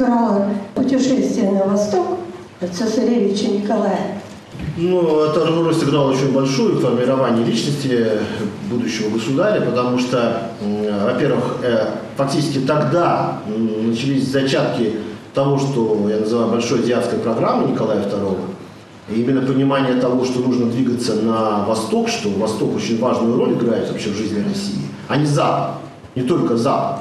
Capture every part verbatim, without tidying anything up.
сыграло путешествие на восток цесаревича Николая? Ну, эта роль сыграла очень большую в формировании личности будущего государя, потому что, во-первых, фактически тогда начались зачатки того, что я называю большой азиатской программой Николая второго. И именно понимание того, что нужно двигаться на восток, что Восток очень важную роль играет вообще в жизни России, а не Запад, не только Запад.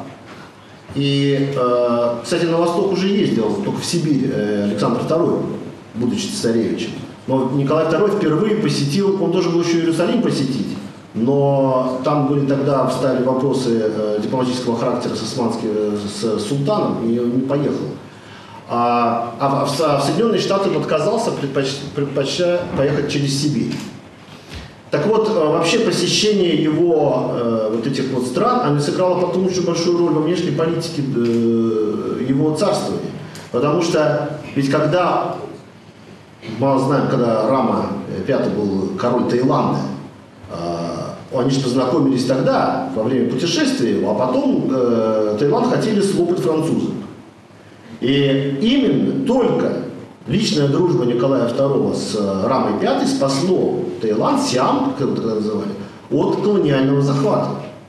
И, кстати, на восток уже ездил, только в Сибирь, Александр второй, будучи цесаревичем. Но Николай второй впервые посетил, он должен был еще Иерусалим посетить, но там были тогда, встали вопросы э, дипломатического характера с османским, э, с султаном, и он не поехал. А, а в, в Соединенные Штаты он отказался, предпоч, предпочтя поехать через Сибирь. Так вот, вообще посещение его э, вот этих вот стран, оно сыграло потом очень большую роль во внешней политике э, его царствования. Потому что ведь когда... Мы знаем, когда Рама пятый был король Таиланда, э, они же познакомились тогда, во время путешествия его, а потом э, Таиланд хотели слопать французов. И именно только личная дружба Николая второго с Рамой пятым спасло Таиланд, Сиам, как его тогда называли, от колониального захвата.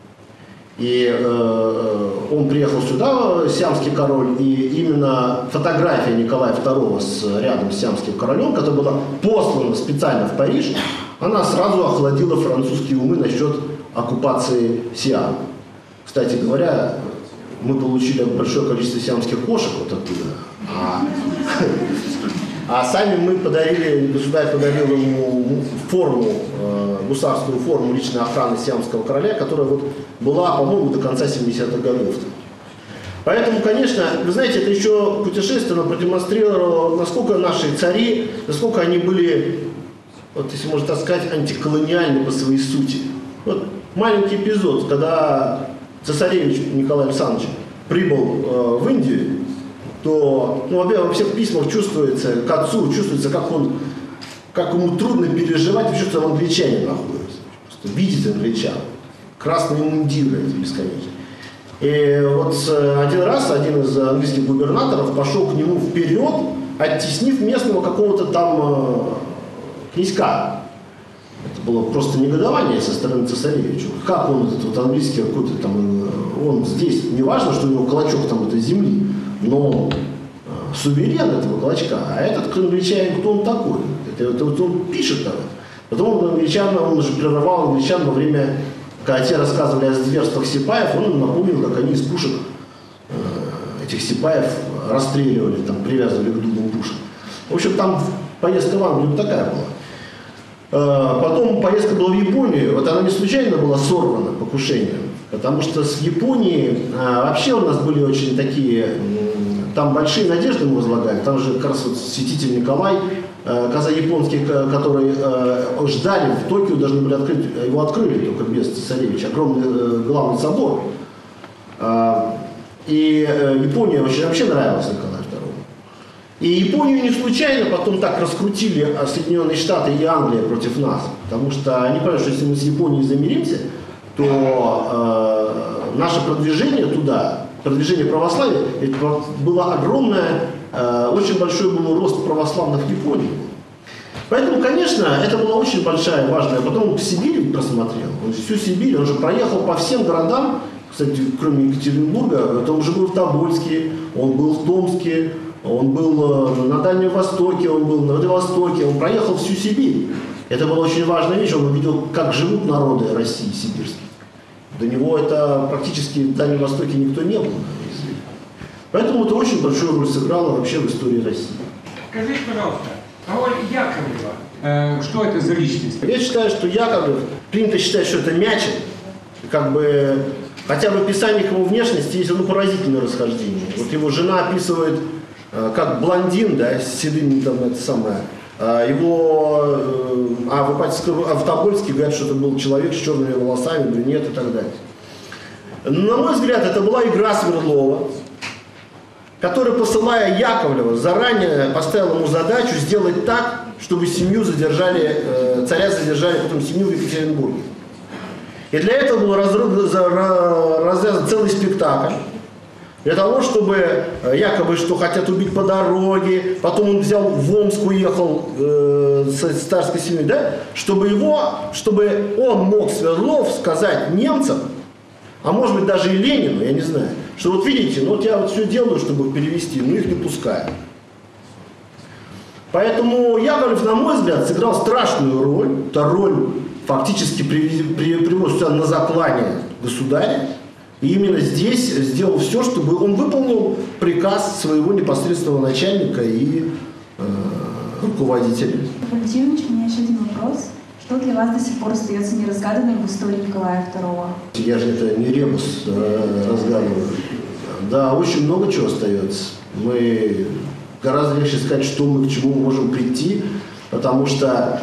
И э, он приехал сюда, сиамский король, и именно фотография Николая второго с, рядом с сиамским королем, которая была послана специально в Париж, она сразу охладила французские умы насчет оккупации Сиама. Кстати говоря, мы получили большое количество сиамских кошек вот оттуда, а, а сами мы подарили, государь подарил ему форму, гусарскую форму личной охраны сиамского короля, которая вот была, по-моему, до конца семидесятых годов. Поэтому, конечно, вы знаете, это еще путешествие продемонстрировало, насколько наши цари, насколько они были, вот если можно так сказать, антиколониальны по своей сути. Вот маленький эпизод, когда цесаревич Николай Александрович прибыл э, в Индию, то, ну, во-первых, во всех письмах чувствуется, к отцу чувствуется, как он, как ему трудно переживать, вообще, что в англичане находится. Просто видит англичан. Красные мундиры эти бесконечные. И вот один раз один из английских губернаторов пошел к нему вперед, оттеснив местного какого-то там э, князька. Это было просто негодование со стороны цесаревича. Как он, этот вот английский какой-то там, он здесь, не важно, что у него клочок там этой земли, но он э, суверен этого клочка, а этот англичанин, кто он такой? Это, это вот он пишет там. Потом он англичан, он же прервал англичан во время, когда те рассказывали о зверствах сипаев, он им напомнил, как они из пушек э, этих сипаев расстреливали, там, привязывали к дубам пушек. В общем, там поездка в Англию такая была. Э, потом поездка была в Японию, вот она не случайно была сорвана покушением, потому что с Японией э, вообще у нас были очень такие, э, там большие надежды мы возлагали, там же как раз вот святитель Николай, каза японские, которые э, ждали в Токио, должны были открыть, его открыли только без цесаревича, огромный э, главный собор. Э, и э, Япония очень вообще нравилась Николаю второму. И Японию не случайно потом так раскрутили Соединенные Штаты и Англия против нас, потому что они понимают, что если мы с Японией замиримся, то э, наше продвижение туда, продвижение православия, это было огромное. Очень большой был рост православных в Японии. Поэтому, конечно, это была очень большая, важная. Потом он в Сибири просмотрел, он всю Сибирь, он же проехал по всем городам, кстати, кроме Екатеринбурга, он же был в Тобольске, он был в Томске, он был на Дальнем Востоке, он был на Владивостоке, он проехал всю Сибирь. Это была очень важная вещь, он увидел, как живут народы России сибирские. До него это практически в Дальнем Востоке никто не был. Поэтому это очень большую роль сыграло вообще в истории России. Скажите, пожалуйста, роль Яковлева, э, что это за личность? Я считаю, что Яковлев, принято считать, что это Мячин, как бы, хотя в описаниях его внешности есть ну, поразительное расхождение. Вот его жена описывает э, как блондин, да, с седыми там это самое. А его, э, а, в, а в Тобольске говорят, что это был человек с черными волосами, брюнет и так далее. На мой взгляд, это была игра Свердлова, который, посылая Яковлева, заранее поставил ему задачу сделать так, чтобы семью задержали, э, царя задержали, потом семью в Екатеринбурге. И для этого был развязан целый спектакль, Для того, чтобы якобы, что хотят убить по дороге, потом он взял в Омск, уехал э, с Царской Семи, да, чтобы его, чтобы он мог, Свердлов, сказать немцам, а может быть даже и Ленину, я не знаю, что вот видите, ну вот я вот все делаю, чтобы их перевести, но их не пускаю. Поэтому Яковлев, на мой взгляд, сыграл страшную роль. Это роль фактически привез сюда на заклание государя. И именно здесь сделал все, чтобы он выполнил приказ своего непосредственного начальника и э, руководителя. Валентинович, у меня еще один вопрос. Что для вас до сих пор остается неразгаданным в истории Николая второго? Я же это не ребус э, разгадываю. Да, очень много чего остается. Мы гораздо легче сказать, что мы к чему можем прийти, потому что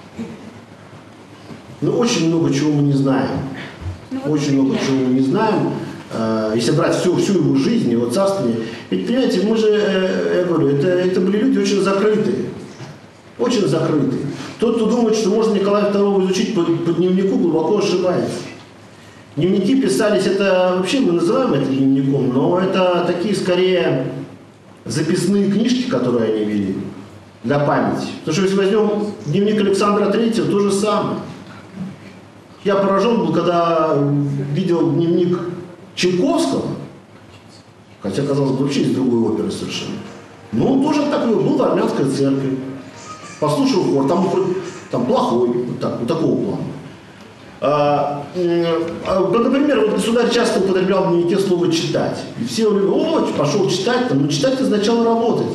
ну, очень много чего мы не знаем. Ну, очень вот много чего мы не знаем. Э, если брать всю, всю его жизнь, его царствование. Ведь, понимаете, мы же, э, я говорю, это, это были люди очень закрытые. Очень закрытые. Тот, кто думает, что можно Николая второго изучить по, по дневнику, глубоко ошибается. Дневники писались, это вообще мы называем это дневником, но это такие скорее записные книжки, которые они вели для памяти. Потому что если возьмем дневник Александра Третьего, то же самое. Я поражен был, когда видел дневник Чайковского, хотя, казалось бы, вообще из другой оперы совершенно. Но он тоже такой был в армянской церкви. Послушал хор, там, там плохой, вот, так, вот такого плана. А, а, например, вот государь часто употреблял в дневнике слово «читать». И все говорили: о, пошел читать, там, но читать означало работать.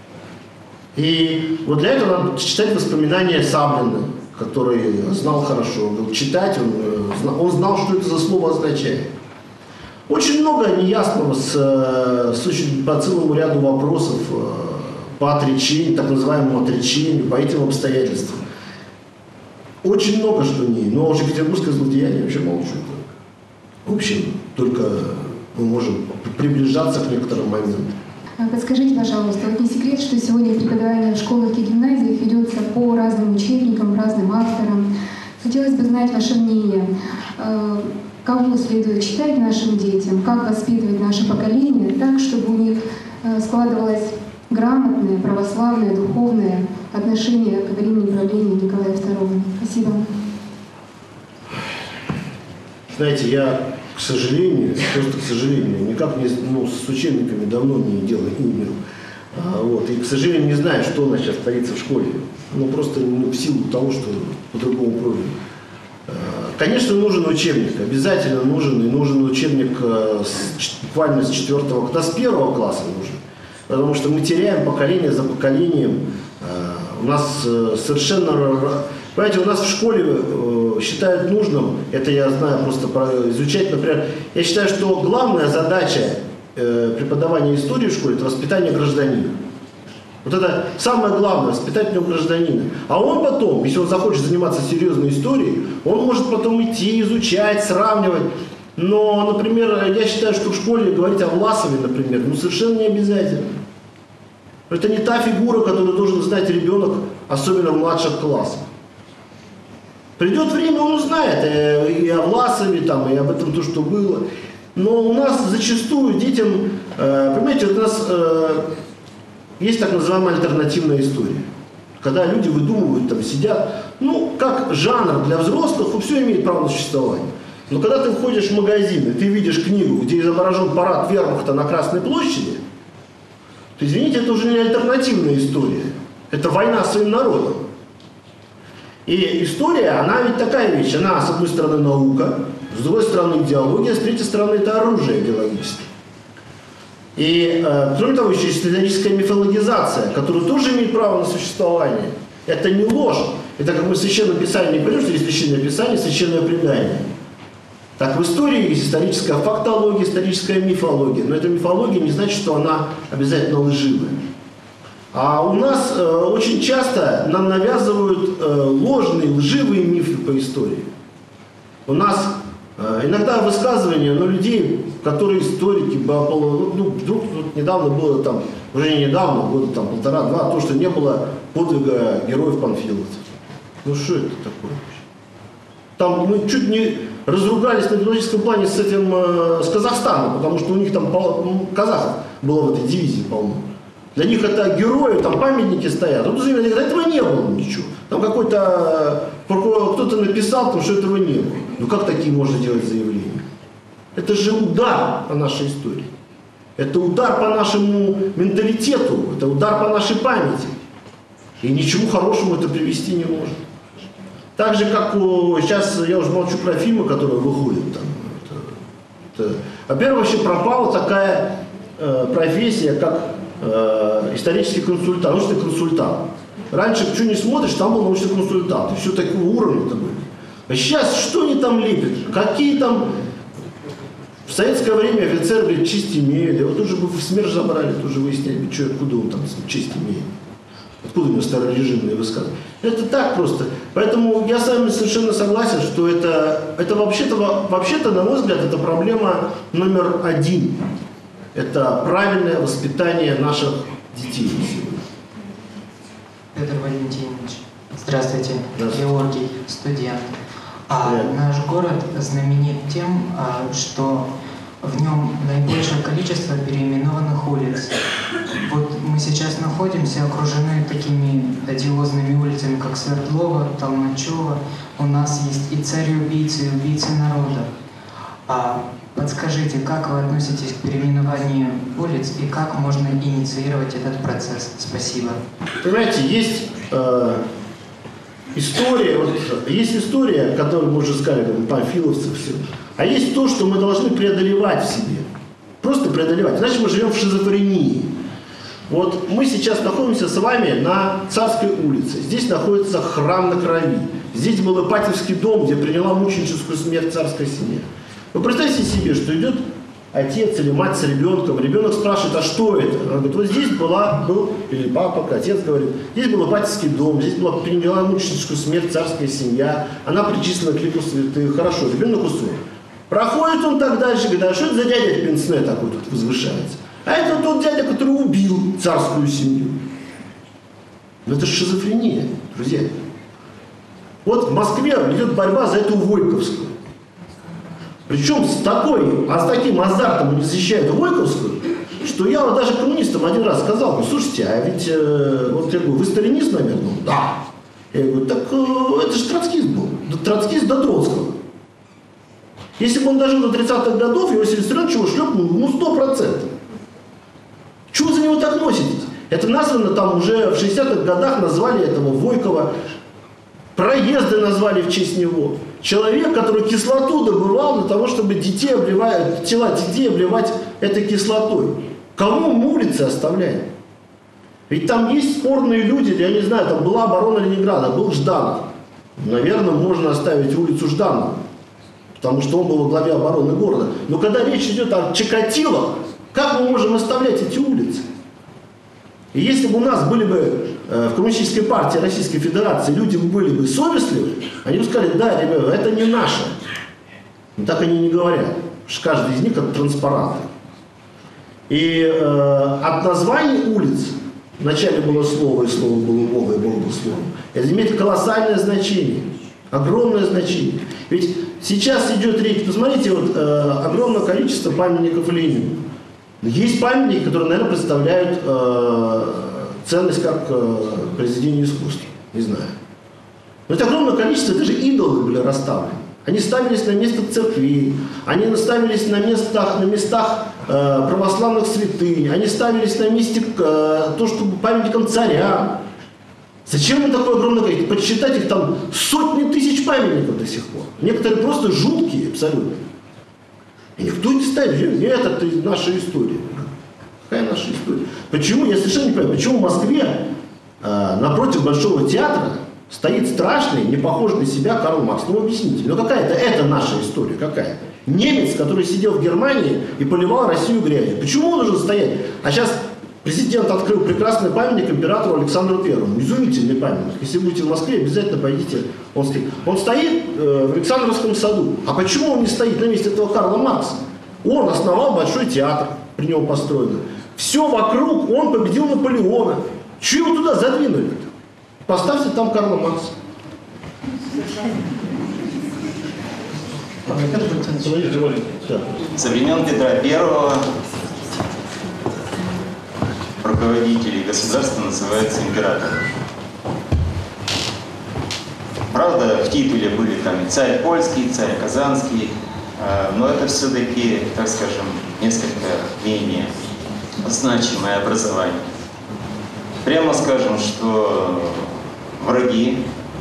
И вот для этого надо читать воспоминания Саблина, который знал хорошо. Он читать, он, он знал, что это за слово означает. Очень много неясного с, с очень, по целому ряду вопросов по отречению, так называемому отречению, по этим обстоятельствам. Очень много что не. Но уже петербургское злодеяние вообще молчу. В общем, только мы можем приближаться к некоторым моментам. Подскажите, пожалуйста, вот не секрет, что сегодня преподавание в школах и гимназиях ведется по разным учебникам, разным авторам. Хотелось бы знать ваше мнение. Кого следует читать нашим детям, как воспитывать наше поколение так, чтобы у них складывалось грамотное, православное, духовное отношение к времени правления Николая второго. Спасибо. Знаете, я, к сожалению, просто к сожалению, никак не, ну, с учебниками давно не делаю, не умею. А, вот, и, к сожалению, не знаю, что у нас сейчас творится в школе. Ну, просто ну, в силу того, что по-другому проще. А, конечно, нужен учебник, обязательно нужен, и нужен учебник а, с, буквально с четвертого, да, с первого класса нужен. Потому что мы теряем поколение за поколением. А, у нас а, совершенно... Понимаете, у нас в школе э, считают нужным, это я знаю просто про, изучать, например, я считаю, что главная задача э, преподавания истории в школе – это воспитание гражданина. Вот это самое главное – воспитать в нем гражданина. А он потом, если он захочет заниматься серьезной историей, он может потом идти, изучать, сравнивать. Но, например, я считаю, что в школе говорить о Власове, например, ну совершенно не обязательно. Это не та фигура, которую должен знать ребенок, особенно в младших классах. Придет время, он узнает и о Власове, там, и об этом то, что было. Но у нас зачастую детям, э, понимаете, вот у нас э, есть так называемая альтернативная история. Когда люди выдумывают, там, сидят, ну, как жанр для взрослых, все имеет право на существование. Но когда ты входишь в магазин, и ты видишь книгу, где изображен парад вермахта на Красной площади, то, извините, это уже не альтернативная история. Это война с своим народом. И история, она ведь такая вещь, она, с одной стороны, наука, с другой стороны, идеология, с третьей стороны, это оружие идеологическое. И, э, кроме того, еще есть историческая мифологизация, которая тоже имеет право на существование. Это не ложь. Это, как мы в Священном Писании не говорим, что есть Священное Писание, Священное предание. Так в истории есть историческая фактология, историческая мифология. Но эта мифология не значит, что она обязательно лживая. А у нас э, очень часто нам навязывают э, ложные, лживые мифы по истории. У нас э, иногда высказывания, но людей, которые историки, ну, вдруг тут недавно было, там, уже не недавно, года там полтора-два, то, что не было подвига героев панфиловцев. Ну что это такое вообще? Там мы чуть не, разругались на идеологическом плане с этим, с Казахстаном, потому что у них там казахов было в этой дивизии полно. Для них это герои, там памятники стоят. Вот заявили, этого не было ничего. Там какой-то кто-то написал, там, что этого не было. Ну как такие можно делать заявления? Это же удар по нашей истории. Это удар по нашему менталитету, это удар по нашей памяти. И ничему хорошему это привести не может. Так же, как у, сейчас я уже молчу про фильмы, которые выходят там. Это, это, во-первых, вообще пропала такая э, профессия, как э, исторический консультант, научный консультант. Раньше, что не смотришь, там был научный консультант. И все такого уровня-то были. А сейчас что они там лепят? Какие там... В советское время офицер, говорит, честь имеет. Его тут же бы в СМЕРШ забрали, тут же выясняли, что, откуда он там честь имеет. Откуда у него старорежимные высказывания. Это так просто. Поэтому я с вами совершенно согласен, что это, это вообще-то, вообще-то, на мой взгляд, это проблема номер один. Это правильное воспитание наших детей. Петр Валентинович, здравствуйте. Здравствуйте. Георгий, студент. А наш город знаменит тем, что в нем наибольшее количество переименованных улиц. Вот мы сейчас находимся окружены такими одиозными улицами, как Свердлова, Толмачева. У нас есть и цари-убийцы, и убийцы народа. А подскажите, как вы относитесь к переименованию улиц и как можно инициировать этот процесс? Спасибо. Понимаете, есть э, история, вот, есть история, которую мы уже сказали, там, памфиловцев, все. А есть то, что мы должны преодолевать в себе. Просто преодолевать. Иначе мы живем в шизофрении. Вот мы сейчас находимся с вами на Царской улице. Здесь находится храм на крови. Здесь был Ипатьевский дом, где приняла мученическую смерть царская семья. Вы представьте себе, что идет отец или мать с ребенком. Ребенок спрашивает, а что это? Она говорит, вот здесь была, был, или папа, отец говорит, здесь был Ипатьевский дом, здесь была приняла мученическую смерть царская семья. Она причислена к лику святых. Хорошо, ребенок усвоил. Проходит он так дальше, говорит, а что это за дядя в пенсне такой тут возвышается? А это тот дядя, который убил царскую семью. Но это же шизофрения, друзья. Вот в Москве идет борьба за эту Войковскую. Причем с такой, а с таким азартом они защищают Войковскую, что я вот даже коммунистам один раз сказал, ну слушайте, а ведь, э, вот я говорю, вы сталинист, наверное? Да. Я говорю, так э, это же троцкист был. Троцкист до Троцкого. Если бы он дожил до тридцатых годов, Иосиф Виссарионович его шлепнул, ну, сто процентов. Чего вы за него так носитесь? Это названо там уже в шестидесятых годах, назвали этого Войкова, проезды назвали в честь него. Человек, который кислоту добывал для того, чтобы детей обливать, тела детей обливать этой кислотой. Кому мы улицы оставляем? Ведь там есть спорные люди, я не знаю, там была оборона Ленинграда, был Жданов. Наверное, можно оставить улицу Жданова, потому что он был во главе обороны города. Но когда речь идет о Чикатило, как мы можем оставлять эти улицы? И если бы у нас были бы э, в Коммунистической партии Российской Федерации люди были бы совестливы, они бы сказали, да, ребята, это не наше. Но так они не говорят, потому что каждый из них как транспаранты. И э, от названий улиц, вначале было слово, и слово было Бога, и Бог был словом, это имеет колоссальное значение, огромное значение. Ведь сейчас идет речь, посмотрите, вот, э, огромное количество памятников Ленину. Есть памятники, которые, наверное, представляют э, ценность как э, произведение искусства. Не знаю. Но это огромное количество, это же идолы были расставлены. Они ставились на место церквей, они ставились на местах, на местах э, православных святынь, они ставились на месте э, то, что памятником царя. Зачем им такое огромное количество? Подсчитать их там сотни тысяч памятников до сих пор. Некоторые просто жуткие абсолютно. И никто не ставит. Нет, это наша история. Какая наша история? Почему? Я совершенно не понимаю, почему в Москве э, напротив Большого театра стоит страшный, не похожий на себя Карл Маркс. Ну, объясните. Ну, какая-то это наша история. Какая? Немец, который сидел в Германии и поливал Россию грязью. Почему он должен стоять? А сейчас президент открыл прекрасный памятник императору Александру Первому. Изумительный памятник. Если будете в Москве, обязательно пойдите. Он стоит, он стоит э, в Александровском саду. А почему он не стоит на месте этого Карла Маркса? Он основал Большой театр, при нем построенный. Все вокруг, он победил Наполеона. Чего его туда задвинули-то? Поставьте там Карла Маркса. Петр Александрович. Со времен Петра Первого руководители государства называются императором. Правда, в титуле были там и царь польский, и царь казанский, но это все-таки, так скажем, несколько менее значимое образование. Прямо скажем, что враги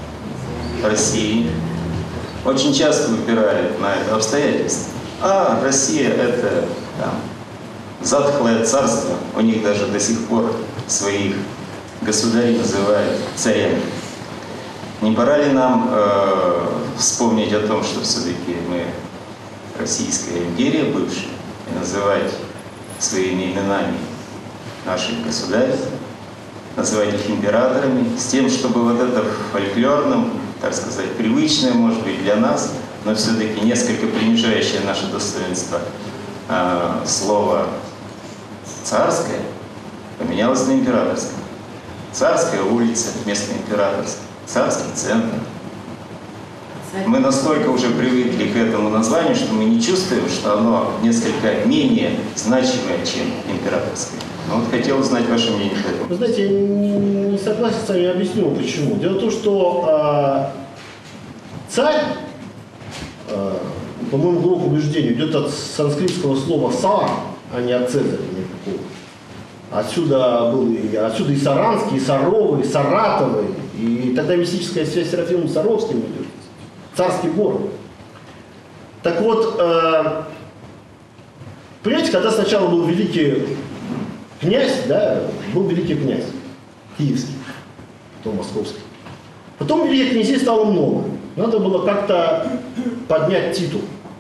России очень часто упирают на это обстоятельство. А Россия — это там затхлое царство, у них даже до сих пор своих государей называют царями. Не пора ли нам э, вспомнить о том, что все-таки мы Российская империя бывшая, и называть своими именами наших государей, называть их императорами, с тем, чтобы вот это в фольклорном, так сказать, привычное, может быть, для нас, но все-таки несколько принижающее наше достоинство э, слово «царское» поменялось на императорское. Царская улица вместо императорской, царский центр. Мы настолько уже привыкли к этому названию, что мы не чувствуем, что оно несколько менее значимое, чем императорское. Но вот хотел узнать ваше мнение. Вы знаете, я не, не согласен с вами, я объясню почему. Дело в том, что э, царь, э, по моему глубокому убеждению, идет от санскритского слова «сар», а не от Цезаря никакого. Отсюда был и, отсюда и Саранский, и Саровы, и Саратовы, и тогда мистическая связь с Серафимом Саровским идет. Царский город. Так вот, э, понимаете, когда сначала был великий князь, да, был великий князь, киевский, потом московский. Потом великих князей стало много. Надо было как-то поднять титул.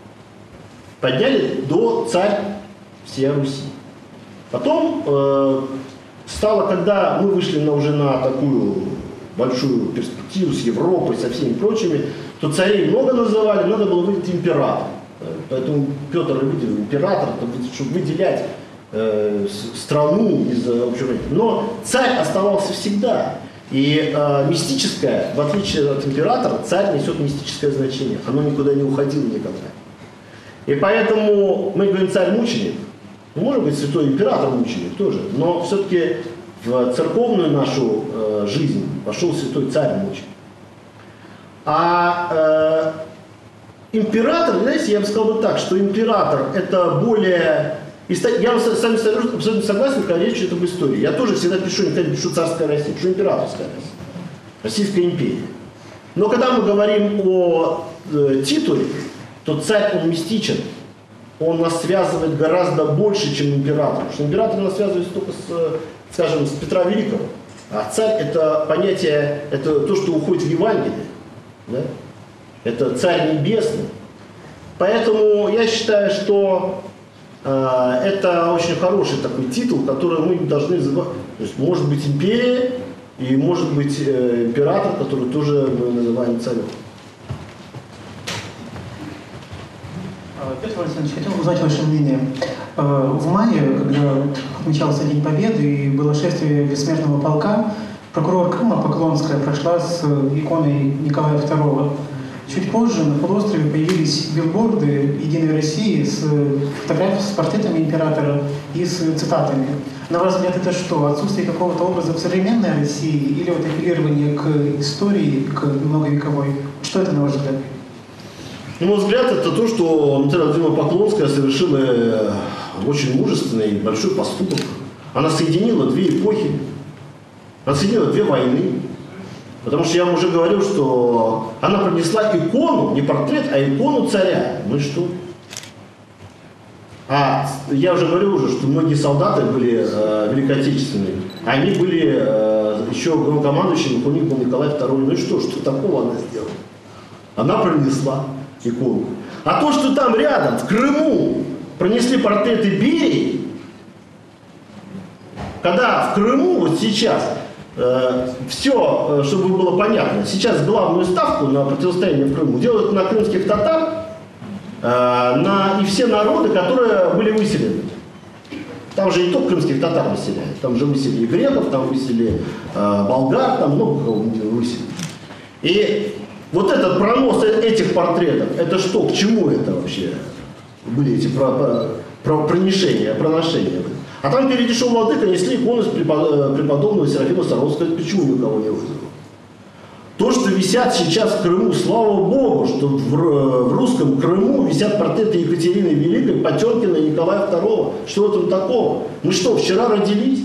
Подняли до царь всей Руси. Потом э, стало, когда мы вышли на, уже на такую большую перспективу с Европой, со всеми прочими, то царей много называли, надо было выделить император. Поэтому Петр видел император, чтобы выделять э, страну из общего. Но царь оставался всегда. И э, мистическое, в отличие от императора, царь несет мистическое значение. Оно никуда не уходило никогда. И поэтому мы говорим царь-мученик. Может быть, святой император-мученик тоже. Но все-таки в церковную нашу э, жизнь вошел святой царь-мученик. А э, император, знаете, я бы сказал бы так, что император это более... Я с вами абсолютно согласен, когда речь идет об истории. Я тоже всегда пишу, никогда не пишу царская Россия, пишу императорская Россия, Российская империя. Но когда мы говорим о э, титуле, то царь, он мистичен. Он нас связывает гораздо больше, чем император. Потому что император нас связывает только с, скажем, с Петра Великого. А царь это понятие, это то, что уходит в Евангелие. Да? Это царь небесный. Поэтому я считаю, что э, это очень хороший такой титул, который мы должны забывать. То есть может быть империя и может быть э, император, который тоже мы называем царем. Петр Александрович, хотел узнать ваше мнение. В мае, когда отмечался День Победы и было шествие бессмертного полка, прокурор Крыма Поклонская прошла с иконой Николая Второго. Чуть позже на полуострове появились билборды «Единой России» с фотографиями, с портретами императора и с цитатами. На ваш взгляд, это что? Отсутствие какого-то образа в современной России или вот апеллирование к истории, к многовековой? Что это, на ваш взгляд? На мой взгляд, это то, что Наталья Владимировна Поклонская совершила очень мужественный и большой поступок. Она соединила две эпохи, она соединила две войны. Потому что я вам уже говорил, что она принесла икону, не портрет, а икону царя. Ну и что? А я уже говорил уже, что многие солдаты были э, великоотечественные. Они были э, еще главнокомандующим, у них был Николай Второй. Ну и что? Что такого она сделала? Она принесла икону. А то, что там рядом, в Крыму, пронесли портреты Берии, когда в Крыму вот сейчас э, все, чтобы было понятно, сейчас главную ставку на противостояние в Крыму делают на крымских татар, э, на и все народы, которые были выселены. Там же не только крымских татар выселяют, там же выселили и греков, там выселили э, болгар, там много кого выселили. И Вот этот пронос этих портретов, это что, к чему это вообще были эти про, про, про, проношения, проношения? А там впереди шел владыка, несли икону преподобного Серафима Саровского. Почему никого не вызвало? То, что висят сейчас в Крыму, слава Богу, что в, в русском Крыму висят портреты Екатерины Великой, Потемкина и Николая второго. Что в этом такого? Мы что, вчера родились?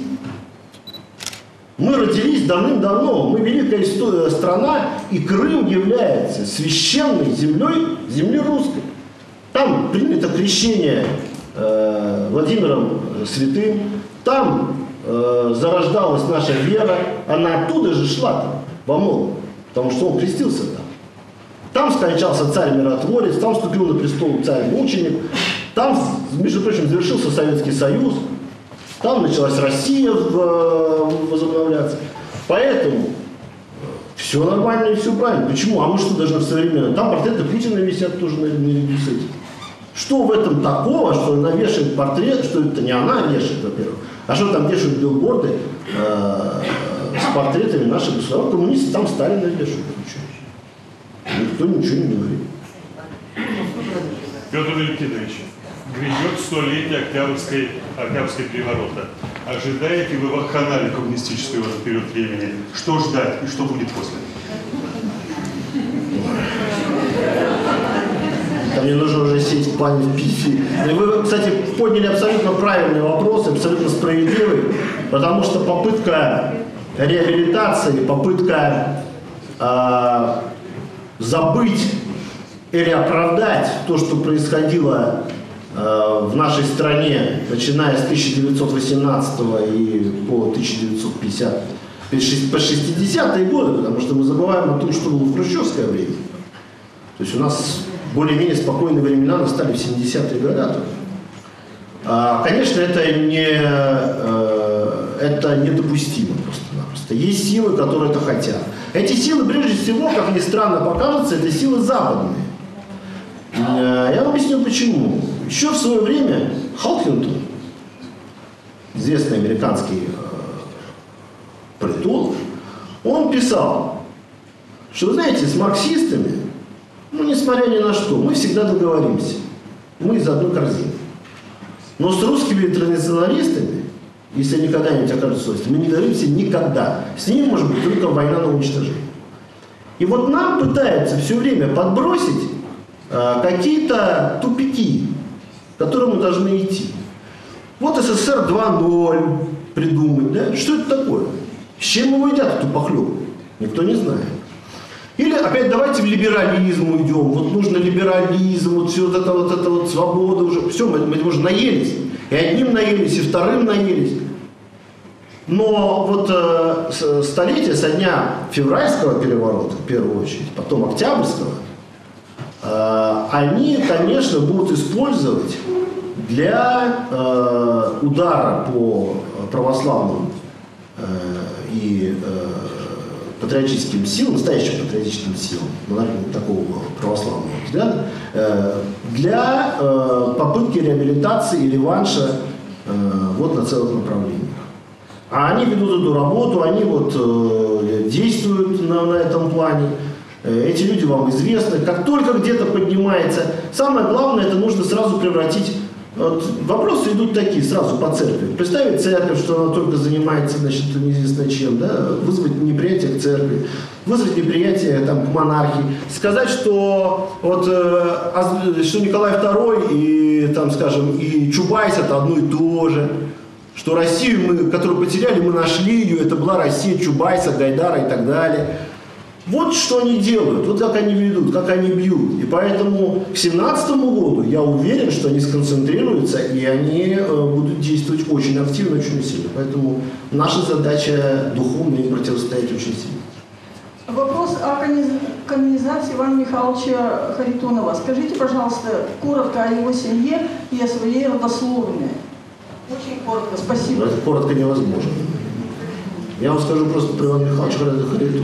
Мы родились давным-давно. Мы великая страна, и Крым является священной землей, земли русской. Там принято крещение э, Владимиром Святым, там э, зарождалась наша вера, она оттуда же шла там, во многом, потому что он крестился там. Там скончался царь-миротворец, там вступил на престол царь-мученик, там, между прочим, завершился Советский Союз, там началась Россия возобновляться. Поэтому все нормально и все правильно. Почему? А мы что должны в современном? Там портреты Путина висят тоже наряду с этим. Что в этом такого, что она вешает портрет, что это не она вешает, во-первых, а что там вешают билборды э, с портретами наших государств. Коммунисты там Сталина вешают. Никто ничего не говорит. Петр Валентинович, грядет столетие Октябрьской, Октябрьской переворота. Ожидаете вы вакханалии коммунистической в этот период времени? Что ждать и что будет после? Мне нужно уже сесть память в пифе. И вы, кстати, подняли абсолютно правильный вопрос, абсолютно справедливый, потому что попытка реабилитации, попытка э, забыть или оправдать то, что происходило э, в нашей стране, начиная с тысяча девятьсот восемнадцатого и по тысяча девятьсот пятидесятые, по шестидесятые годы, потому что мы забываем о том, что было в хрущевское время. То есть у нас более-менее спокойные времена настали в семидесятые годы. А, конечно, это, не, э, это недопустимо просто-напросто. Есть силы, которые это хотят. Эти силы, прежде всего, как ни странно покажется, это силы западные. Э, я вам объясню почему. Еще в свое время Халкингтон, известный американский э, политолог, он писал, что, вы знаете, с марксистами, ну, несмотря ни на что, мы всегда договоримся. Мы из одной корзины. Но с русскими интернационалистами, если они когда-нибудь окажутся властью, мы не договоримся никогда. С ними может быть только война на уничтожение. И вот нам пытаются все время подбросить э, какие-то тупики, к которым мы должны идти. Вот СССР два ноль придумать, да? Что это такое? С чем его едят эту похлебку? Никто не знает. Или опять давайте в либерализм уйдем. Вот нужно либерализм, вот все вот это вот, это вот свобода уже. Все, мы, мы уже наелись. И одним наелись, и вторым наелись. Но вот э, столетие со дня февральского переворота, в первую очередь, потом октябрьского, э, они, конечно, будут использовать для э, удара по православным э, и э, патриотическим силам, настоящим патриотическим силам, такого православного взгляда, для попытки реабилитации и реванша вот на целых направлениях. А они ведут эту работу, они вот действуют на, на этом плане. Эти люди вам известны. Как только где-то поднимается, самое главное, это нужно сразу превратить. Вот вопросы идут такие, сразу по церкви. Представить церковь, что она только занимается, значит, неизвестно чем, да? Вызвать неприятие к церкви, вызвать неприятие там, к монархии. Сказать, что, вот, э, что Николай второй и, там, скажем, и Чубайс это одно и то же. Что Россию, мы, которую потеряли, мы нашли ее, это была Россия Чубайса, Гайдара и так далее. Вот что они делают, вот как они ведут, как они бьют. И поэтому к семнадцатому году я уверен, что они сконцентрируются и они э, будут действовать очень активно, очень сильно. Поэтому наша задача духовно им противостоять очень сильно. Вопрос о канонизации Ивана Михайловича Харитонова. Скажите, пожалуйста, коротко о его семье и о своей родословной. Очень коротко, спасибо. Это коротко невозможно. Я вам скажу просто про Ивана Михайловича Харитонова.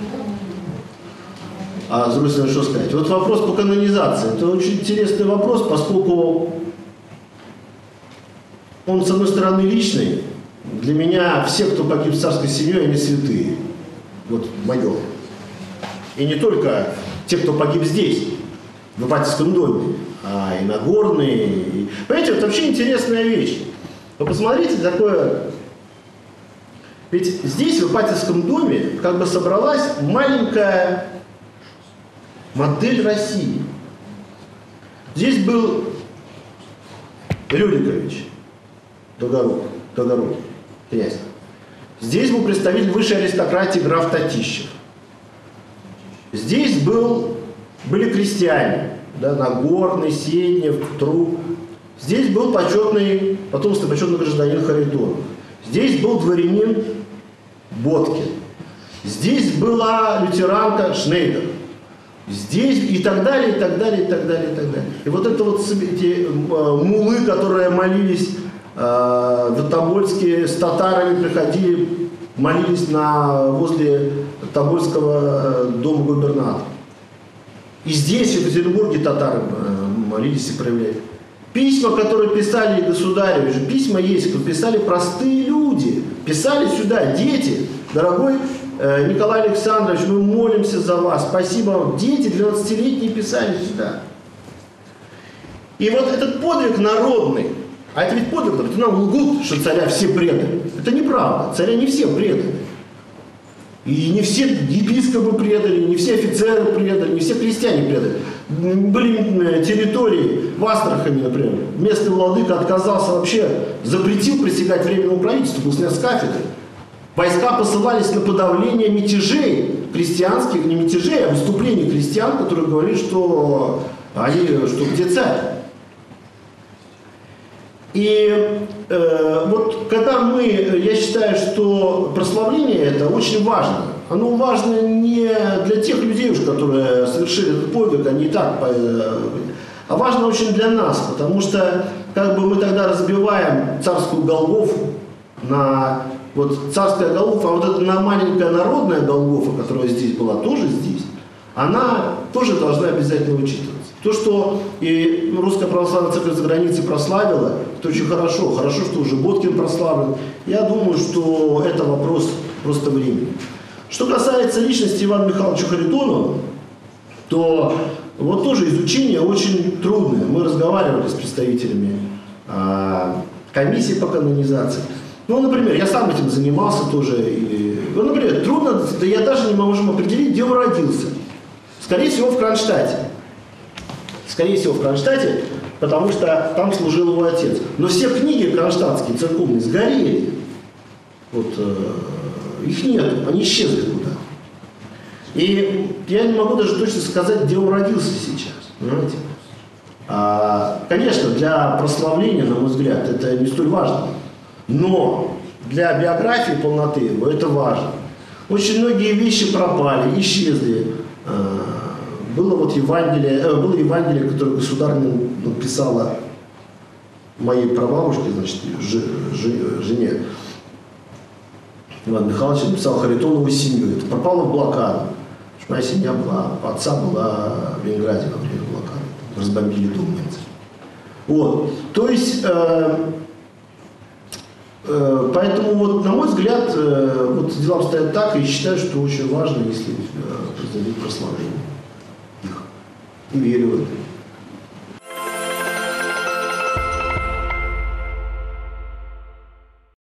А с другой стороны, что сказать? Вот вопрос по канонизации. Это очень интересный вопрос, поскольку он, с одной стороны, личный. Для меня все, кто погиб в царской семье, они святые. Вот мое. И не только те, кто погиб здесь, в Ипатьевском доме, а и Нагорный. И... Понимаете, это вообще интересная вещь. Вы посмотрите, такое... Ведь здесь, в Ипатьевском доме, как бы собралась маленькая модель России. Здесь был Рюрикович, Долгорукий, Долгорукий, князь. Здесь был представитель высшей аристократии граф Татищев. Здесь был, были крестьяне, да, Нагорный, Сенев, Труп. Здесь был почетный, потомственный почетный гражданин Харитонов. Здесь был дворянин Боткин. Здесь была лютеранка Шнейдер. Здесь и так далее, и так далее, и так далее, и так далее. И вот это вот эти мулы, которые молились э, в Тобольске, с татарами приходили, молились на, возле Тобольского дома губернатора. И здесь, в Екатеринбурге, татары молились и проявляли. Письма, которые писали государю, же письма есть, писали простые люди, писали сюда дети. Дорогой э, Николай Александрович, мы молимся за вас, спасибо вам. Дети двенадцатилетние писали сюда. И вот этот подвиг народный, а это ведь подвиг, это нам лгут, что царя все предали. Это неправда, царя не все предали. И не все епископы предали, не все офицеры предали, не все крестьяне предали. Были территории в Астрахани, например, местный владыка отказался вообще, запретил присягать временному правительству, был снят с кафедры. Войска посылались на подавление мятежей крестьянских, не мятежей, а выступлений крестьян, которые говорили, что, они, что где царь. И э, вот когда мы, я считаю, что прославление это очень важно. Оно важно не для тех людей, уж, которые совершили этот подвиг, они и так, а важно очень для нас, потому что как бы мы тогда разбиваем царскую Голгофу на вот царская Голгофа, а вот эта на маленькая народная Голгофа, которая здесь была, тоже здесь, она тоже должна обязательно учитываться. То, что и Русская Православная Церковь за границей прославила, это очень хорошо. Хорошо, что уже Боткин прославлен. Я думаю, что это вопрос просто времени. Что касается личности Ивана Михайловича Харитонова, то вот тоже изучение очень трудное. Мы разговаривали с представителями а, комиссии по канонизации. Ну, например, я сам этим занимался тоже. И, ну, например, трудно, да я даже не могу определить, где он родился. Скорее всего, в Кронштадте. Скорее всего, в Кронштадте, потому что там служил его отец. Но все книги кронштадтские, церковные, сгорели. Вот, э, их нет, они исчезли куда. И я не могу даже точно сказать, где он родился сейчас. Понимаете? А, конечно, для прославления, на мой взгляд, это не столь важно. Но для биографии полноты его это важно. Очень многие вещи пропали, исчезли. Было вот Евангелие, э, было Евангелие, которое государыня написала моей прабабушке, значит, ж, ж, жене. Иван Михайлович написал Харитонову семью. Это пропало в блокаду. Моя семья была, отца была в Ленинграде во время блокады. Разбомбили дом немцев. Вот. То есть, э, э, поэтому, вот, на мой взгляд, э, вот дела обстоят так, и считаю, что очень важно, если э, произойдет прославление. И верю в это.